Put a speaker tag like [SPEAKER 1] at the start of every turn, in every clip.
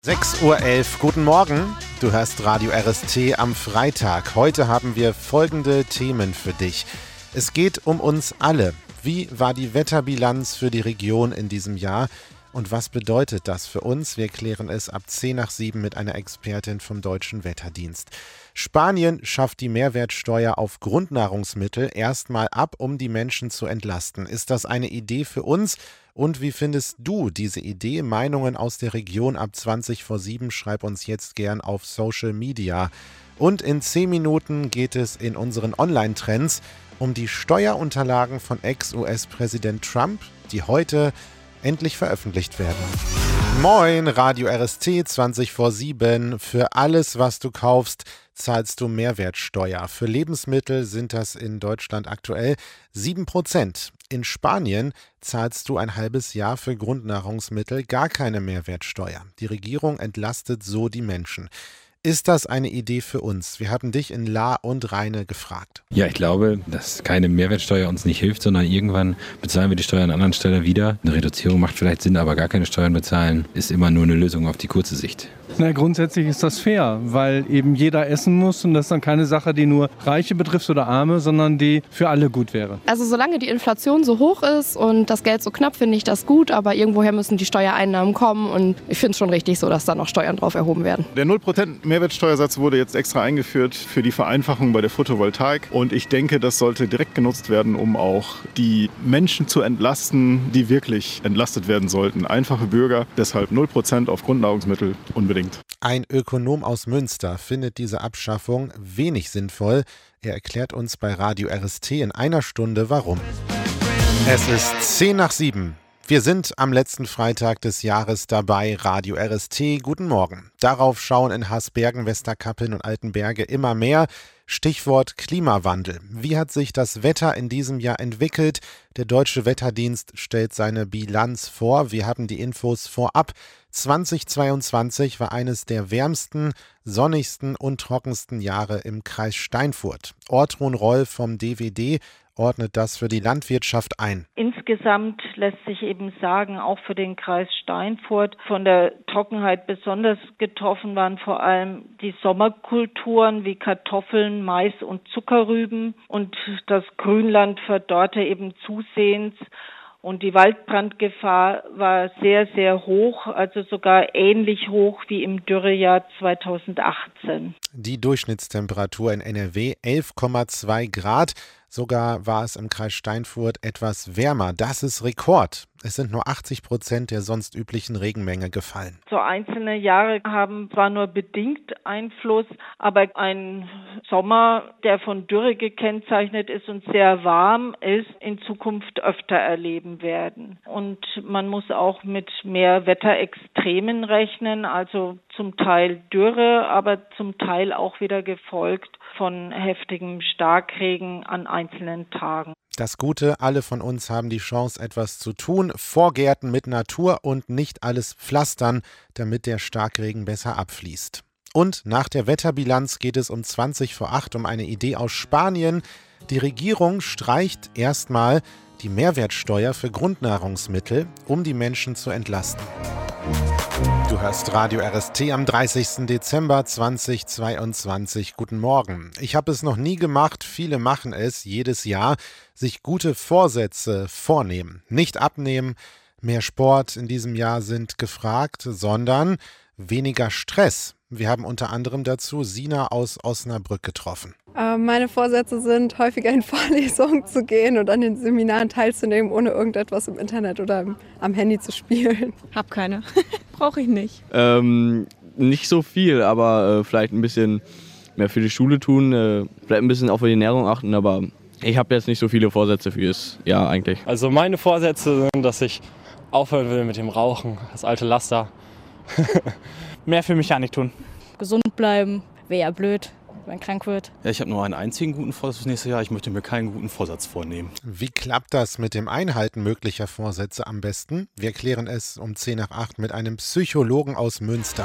[SPEAKER 1] 6:11 Uhr, guten Morgen. Du hörst Radio RST am Freitag. Heute haben wir folgende Themen für dich. Es geht um uns alle. Wie war die Wetterbilanz für die Region in diesem Jahr? Und was bedeutet das für uns? Wir klären es ab 6:50 mit einer Expertin vom Deutschen Wetterdienst. Spanien schafft die Mehrwertsteuer auf Grundnahrungsmittel erstmal ab, um die Menschen zu entlasten. Ist das eine Idee für uns? Und wie findest du diese Idee? Meinungen aus der Region ab 7:20. Schreib uns jetzt gern auf Social Media. Und in 10 Minuten geht es in unseren Online-Trends um die Steuerunterlagen von Ex-US-Präsident Trump, die heute endlich veröffentlicht werden. Moin, Radio RST, 7:20. Für alles, was du kaufst, zahlst du Mehrwertsteuer. Für Lebensmittel sind das in Deutschland aktuell 7%. In Spanien zahlst du ein halbes Jahr für Grundnahrungsmittel gar keine Mehrwertsteuer. Die Regierung entlastet so die Menschen. Ist das eine Idee für uns? Wir haben dich in La und Rheine gefragt.
[SPEAKER 2] Ja, ich glaube, dass keine Mehrwertsteuer uns nicht hilft, sondern irgendwann bezahlen wir die Steuern an anderen Stellen wieder. Eine Reduzierung macht vielleicht Sinn, aber gar keine Steuern bezahlen ist immer nur eine Lösung auf die kurze Sicht.
[SPEAKER 3] Na, grundsätzlich ist das fair, weil eben jeder essen muss und das ist dann keine Sache, die nur Reiche betrifft oder Arme, sondern die für alle gut wäre.
[SPEAKER 4] Also solange die Inflation so hoch ist und das Geld so knapp, finde ich das gut, aber irgendwoher müssen die Steuereinnahmen kommen und ich finde es schon richtig so, dass da noch Steuern drauf erhoben werden.
[SPEAKER 5] Der 0% Mehrwertsteuersatz wurde jetzt extra eingeführt für die Vereinfachung bei der Photovoltaik und ich denke, das sollte direkt genutzt werden, um auch die Menschen zu entlasten, die wirklich entlastet werden sollten. Einfache Bürger, deshalb 0% auf Grundnahrungsmittel unbedingt.
[SPEAKER 1] Ein Ökonom aus Münster findet diese Abschaffung wenig sinnvoll. Er erklärt uns bei Radio RST in einer Stunde, warum. Es ist 6:10. Wir sind am letzten Freitag des Jahres dabei, Radio RST. Guten Morgen. Darauf schauen in Hasbergen, Westerkappeln und Altenberge immer mehr. Stichwort Klimawandel. Wie hat sich das Wetter in diesem Jahr entwickelt? Der Deutsche Wetterdienst stellt seine Bilanz vor. Wir haben die Infos vorab. 2022 war eines der wärmsten, sonnigsten und trockensten Jahre im Kreis Steinfurt. Ortrun Roll vom DWD ordnet das für die Landwirtschaft ein.
[SPEAKER 6] Insgesamt lässt sich eben sagen, auch für den Kreis Steinfurt, von der Trockenheit besonders getroffen waren vor allem die Sommerkulturen wie Kartoffeln, Mais und Zuckerrüben. Und das Grünland verdorrte eben zusehends. Und die Waldbrandgefahr war sehr, sehr hoch, also sogar ähnlich hoch wie im Dürrejahr 2018.
[SPEAKER 1] Die Durchschnittstemperatur in NRW 11,2 Grad. Sogar war es im Kreis Steinfurt etwas wärmer. Das ist Rekord. Es sind nur 80% der sonst üblichen Regenmenge gefallen.
[SPEAKER 6] So einzelne Jahre haben zwar nur bedingt Einfluss, aber ein Sommer, der von Dürre gekennzeichnet ist und sehr warm ist, in Zukunft öfter erleben werden. Und man muss auch mit mehr Wetterextremen rechnen, also zum Teil Dürre, aber zum Teil auch wieder gefolgt von heftigem Starkregen an einzelnen Tagen.
[SPEAKER 1] Das Gute, alle von uns haben die Chance, etwas zu tun. Vorgärten mit Natur und nicht alles pflastern, damit der Starkregen besser abfließt. Und nach der Wetterbilanz geht es um 7:20 um eine Idee aus Spanien. Die Regierung streicht erstmal die Mehrwertsteuer für Grundnahrungsmittel, um die Menschen zu entlasten. Du hörst Radio RST am 30. Dezember 2022. Guten Morgen. Ich habe es noch nie gemacht, viele machen es jedes Jahr, sich gute Vorsätze vornehmen. Nicht abnehmen, mehr Sport in diesem Jahr sind gefragt, sondern weniger Stress. Wir haben unter anderem dazu Sina aus Osnabrück getroffen.
[SPEAKER 7] Meine Vorsätze sind, häufiger in Vorlesungen zu gehen und an den Seminaren teilzunehmen, ohne irgendetwas im Internet oder am Handy zu spielen.
[SPEAKER 8] Hab keine. Brauche ich nicht.
[SPEAKER 9] Nicht so viel, aber vielleicht ein bisschen mehr für die Schule tun, vielleicht ein bisschen auf die Ernährung achten, aber ich habe jetzt nicht so viele Vorsätze fürs Jahr eigentlich.
[SPEAKER 10] Also meine Vorsätze sind, dass ich aufhören will mit dem Rauchen, das alte Laster.
[SPEAKER 11] Mehr für mich ja nicht tun.
[SPEAKER 8] Gesund bleiben, wäre ja blöd, wenn man krank wird.
[SPEAKER 12] Ja, ich habe nur einen einzigen guten Vorsatz fürs nächste Jahr. Ich möchte mir keinen guten Vorsatz vornehmen.
[SPEAKER 1] Wie klappt das mit dem Einhalten möglicher Vorsätze am besten? Wir klären es um 7:10 mit einem Psychologen aus Münster.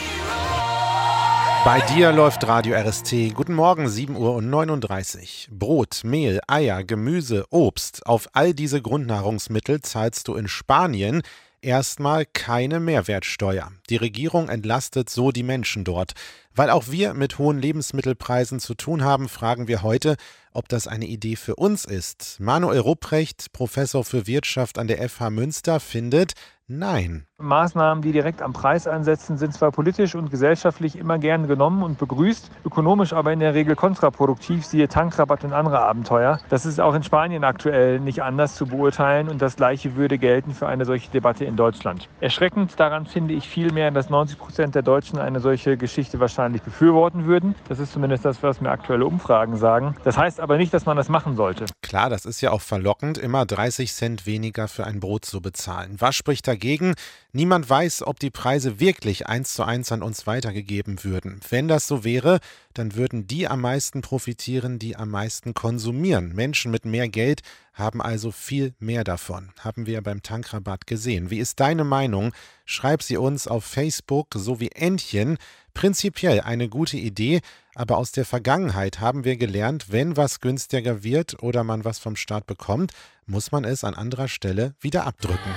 [SPEAKER 1] Bei dir läuft Radio RST. Guten Morgen, 7:39 Uhr. Brot, Mehl, Eier, Gemüse, Obst. Auf all diese Grundnahrungsmittel zahlst du in Spanien Erstmal keine Mehrwertsteuer. Die Regierung entlastet so die Menschen dort. Weil auch wir mit hohen Lebensmittelpreisen zu tun haben, fragen wir heute, ob das eine Idee für uns ist. Manuel Rupprecht, Professor für Wirtschaft an der FH Münster, findet, nein.
[SPEAKER 13] Maßnahmen, die direkt am Preis ansetzen, sind zwar politisch und gesellschaftlich immer gern genommen und begrüßt, ökonomisch aber in der Regel kontraproduktiv, siehe Tankrabatt und andere Abenteuer. Das ist auch in Spanien aktuell nicht anders zu beurteilen und das Gleiche würde gelten für eine solche Debatte in Deutschland. Erschreckend daran finde ich vielmehr, dass 90% der Deutschen eine solche Geschichte wahrscheinlich befürworten würden. Das ist zumindest das, was mir aktuelle Umfragen sagen. Das heißt aber nicht, dass man das machen sollte.
[SPEAKER 1] Klar, das ist ja auch verlockend, immer 30 Cent weniger für ein Brot zu bezahlen. Was spricht dagegen? Niemand weiß, ob die Preise wirklich 1:1 an uns weitergegeben würden. Wenn das so wäre, dann würden die am meisten profitieren, die am meisten konsumieren. Menschen mit mehr Geld haben also viel mehr davon. Haben wir beim Tankrabatt gesehen. Wie ist deine Meinung? Schreib sie uns auf Facebook, so wie Entchen. Prinzipiell eine gute Idee, aber aus der Vergangenheit haben wir gelernt, wenn was günstiger wird oder man was vom Staat bekommt, muss man es an anderer Stelle wieder abdrücken.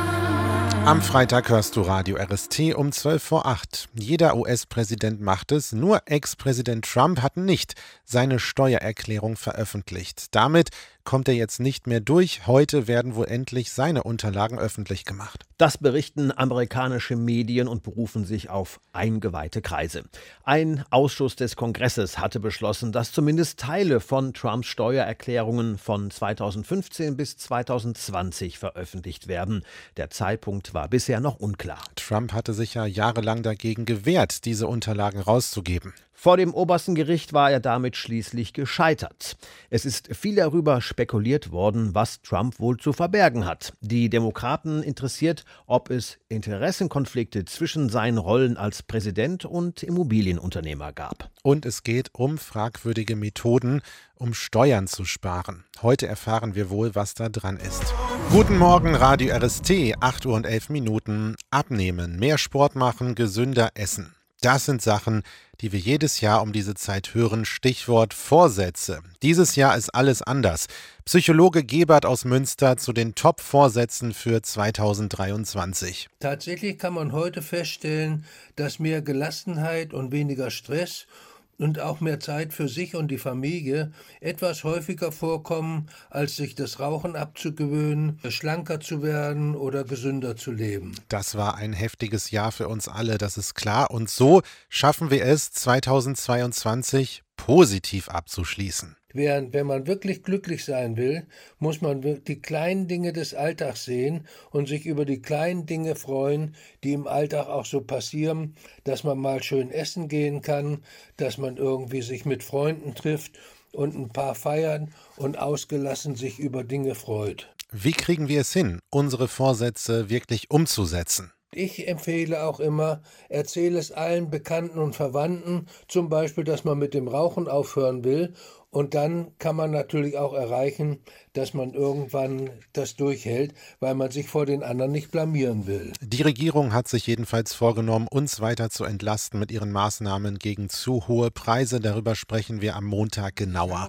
[SPEAKER 1] Am Freitag hörst du Radio RST um 7:45. Jeder US-Präsident macht es, nur Ex-Präsident Trump hat nicht seine Steuererklärung veröffentlicht. Damit kommt er jetzt nicht mehr durch. Heute werden wohl endlich seine Unterlagen öffentlich gemacht.
[SPEAKER 14] Das berichten amerikanische Medien und berufen sich auf eingeweihte Kreise. Ein Ausschuss des Kongresses hatte beschlossen, dass zumindest Teile von Trumps Steuererklärungen von 2015 bis 2020 veröffentlicht werden. Der Zeitpunkt war bisher noch unklar.
[SPEAKER 1] Trump hatte sich ja jahrelang dagegen gewehrt, diese Unterlagen rauszugeben.
[SPEAKER 14] Vor dem obersten Gericht war er damit schließlich gescheitert. Es ist viel darüber spekuliert worden, was Trump wohl zu verbergen hat. Die Demokraten interessiert, ob es Interessenkonflikte zwischen seinen Rollen als Präsident und Immobilienunternehmer gab.
[SPEAKER 1] Und es geht um fragwürdige Methoden, um Steuern zu sparen. Heute erfahren wir wohl, was da dran ist. Guten Morgen, Radio RST, 8:11 Uhr. Abnehmen, mehr Sport machen, gesünder essen. Das sind Sachen, die wir jedes Jahr um diese Zeit hören. Stichwort Vorsätze. Dieses Jahr ist alles anders. Psychologe Gebert aus Münster zu den Top-Vorsätzen für 2023.
[SPEAKER 15] Tatsächlich kann man heute feststellen, dass mehr Gelassenheit und weniger Stress und auch mehr Zeit für sich und die Familie etwas häufiger vorkommen, als sich das Rauchen abzugewöhnen, schlanker zu werden oder gesünder zu leben.
[SPEAKER 1] Das war ein heftiges Jahr für uns alle, das ist klar. Und so schaffen wir es, 2022 positiv abzuschließen.
[SPEAKER 15] Während, wenn man wirklich glücklich sein will, muss man die kleinen Dinge des Alltags sehen und sich über die kleinen Dinge freuen, die im Alltag auch so passieren, dass man mal schön essen gehen kann, dass man irgendwie sich mit Freunden trifft und ein paar feiern und ausgelassen sich über Dinge freut.
[SPEAKER 1] Wie kriegen wir es hin, unsere Vorsätze wirklich umzusetzen?
[SPEAKER 15] Ich empfehle auch immer, erzähle es allen Bekannten und Verwandten, zum Beispiel, dass man mit dem Rauchen aufhören will. Und dann kann man natürlich auch erreichen, dass man irgendwann das durchhält, weil man sich vor den anderen nicht blamieren will.
[SPEAKER 1] Die Regierung hat sich jedenfalls vorgenommen, uns weiter zu entlasten mit ihren Maßnahmen gegen zu hohe Preise. Darüber sprechen wir am Montag genauer.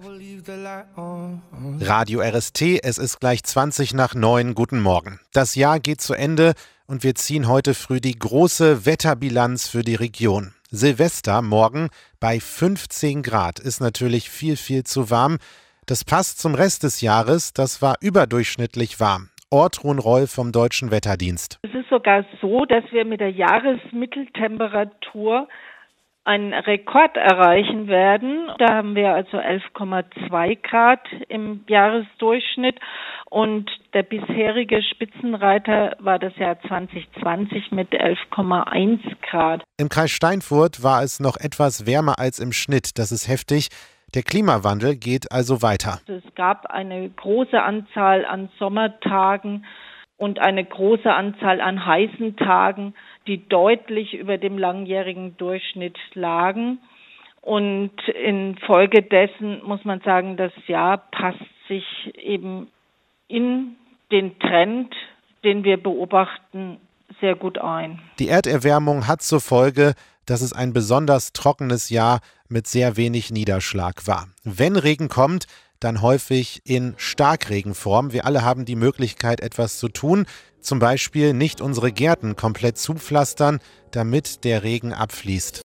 [SPEAKER 1] Radio RST, es ist gleich 8:20. Guten Morgen. Das Jahr geht zu Ende und wir ziehen heute früh die große Wetterbilanz für die Region. Silvester morgen bei 15 Grad ist natürlich viel, viel zu warm. Das passt zum Rest des Jahres, das war überdurchschnittlich warm. Ortrun Roll vom Deutschen Wetterdienst.
[SPEAKER 6] Es ist sogar so, dass wir mit der Jahresmitteltemperatur einen Rekord erreichen werden. Da haben wir also 11,2 Grad im Jahresdurchschnitt und der bisherige Spitzenreiter war das Jahr 2020 mit 11,1 Grad.
[SPEAKER 1] Im Kreis Steinfurt war es noch etwas wärmer als im Schnitt. Das ist heftig. Der Klimawandel geht also weiter.
[SPEAKER 6] Es gab eine große Anzahl an Sommertagen und eine große Anzahl an heißen Tagen, die deutlich über dem langjährigen Durchschnitt lagen. Und infolgedessen muss man sagen, das Jahr passt sich eben in den Trend, den wir beobachten, sehr gut ein.
[SPEAKER 1] Die Erderwärmung hat zur Folge, dass es ein besonders trockenes Jahr mit sehr wenig Niederschlag war. Wenn Regen kommt, dann häufig in Starkregenform. Wir alle haben die Möglichkeit, etwas zu tun. Zum Beispiel nicht unsere Gärten komplett zupflastern, damit der Regen abfließt.